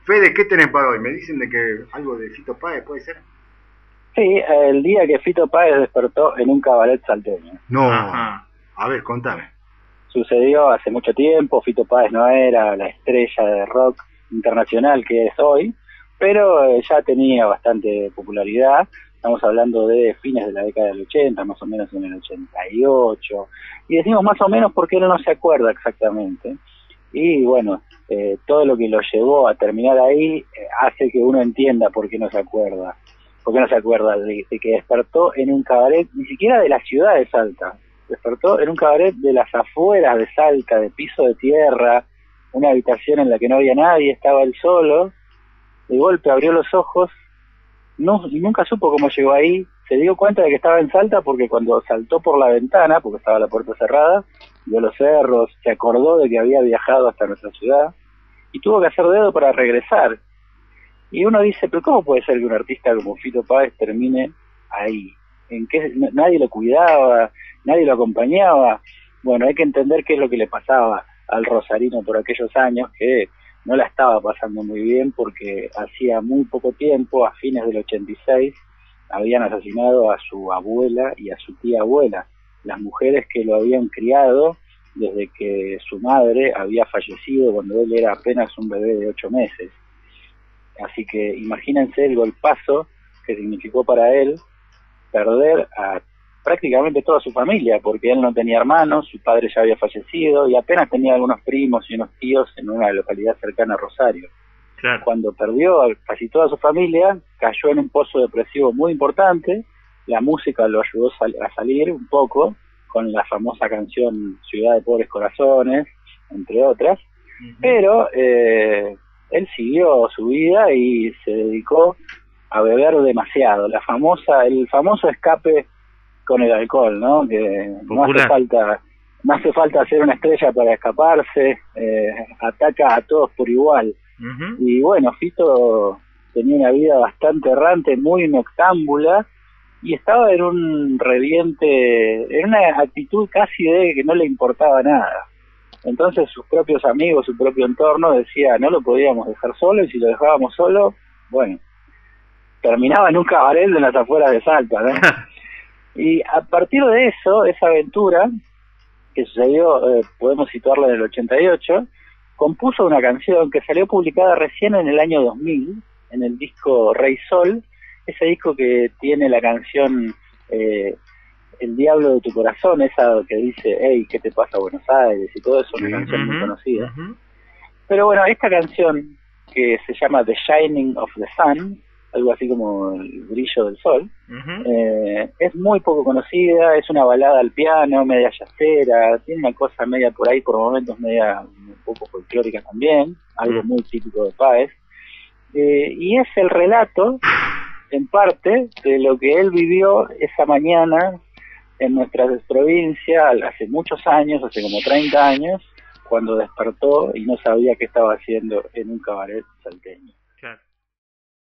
Fede, ¿qué tenés para hoy? Me dicen de que algo de Fito Páez, ¿puede ser? Sí, el día que Fito Páez despertó en un cabaret salteño. No. Ajá. A ver, contame. Sucedió hace mucho tiempo, Fito Páez no era la estrella de rock internacional que es hoy, pero ya tenía bastante popularidad. Estamos hablando de fines de la década del 80, más o menos en el 88. Y decimos más o menos porque él no se acuerda exactamente. Y bueno, todo lo que lo llevó a terminar ahí hace que uno entienda por qué no se acuerda. ¿Por qué no se acuerda de que despertó en un cabaret, ni siquiera de la ciudad de Salta? Despertó en un cabaret de las afueras de Salta, de piso de tierra, una habitación en la que no había nadie, estaba él solo. De golpe abrió los ojos, y nunca supo cómo llegó ahí. Se dio cuenta de que estaba en Salta porque cuando saltó por la ventana, porque estaba la puerta cerrada, vio los cerros, se acordó de que había viajado hasta nuestra ciudad y tuvo que hacer dedo para regresar. Y uno dice, pero ¿cómo puede ser que un artista como Fito Páez termine ahí? ¿En qué? Nadie lo cuidaba, nadie lo acompañaba. Bueno, hay que entender qué es lo que le pasaba al rosarino por aquellos años, que no la estaba pasando muy bien porque hacía muy poco tiempo, a fines del 86, habían asesinado a su abuela y a su tía abuela, las mujeres que lo habían criado desde que su madre había fallecido cuando él era apenas un bebé de 8 meses. Así que imagínense el golpazo que significó para él perder a prácticamente toda su familia, porque él no tenía hermanos, su padre ya había fallecido y apenas tenía algunos primos y unos tíos en una localidad cercana a Rosario. Claro. Cuando perdió a casi toda su familia, cayó en un pozo depresivo muy importante. La música lo ayudó a salir un poco con la famosa canción Ciudad de Pobres Corazones, entre otras, pero él siguió su vida y se dedicó a beber demasiado. El famoso escape con el alcohol, ¿no? Que no hace falta ser una estrella para escaparse, ataca a todos por igual. Y bueno, Fito tenía una vida bastante errante, muy noctámbula, y estaba en un reviente, en una actitud casi de que no le importaba nada. Entonces sus propios amigos, su propio entorno decía, no lo podíamos dejar solo, y si lo dejábamos solo, bueno, terminaba en un cabaret en las afueras de Salta, ¿no? Y a partir de eso, esa aventura que sucedió, podemos situarla en el 88, compuso una canción que salió publicada recién en el año 2000, en el disco Rey Sol, ese disco que tiene la canción El Diablo de tu Corazón, esa que dice, hey, ¿qué te pasa a Buenos Aires? Y todo eso, una canción muy conocida. Pero bueno, esta canción, que se llama The Shining of the Sun, algo así como el brillo del sol, es muy poco conocida, es una balada al piano, media yacera, tiene una cosa media por ahí, por momentos media un poco folclórica también, algo muy típico de Páez, y es el relato, en parte, de lo que él vivió esa mañana en nuestra provincia hace muchos años, hace como 30 años, cuando despertó y no sabía qué estaba haciendo en un cabaret salteño.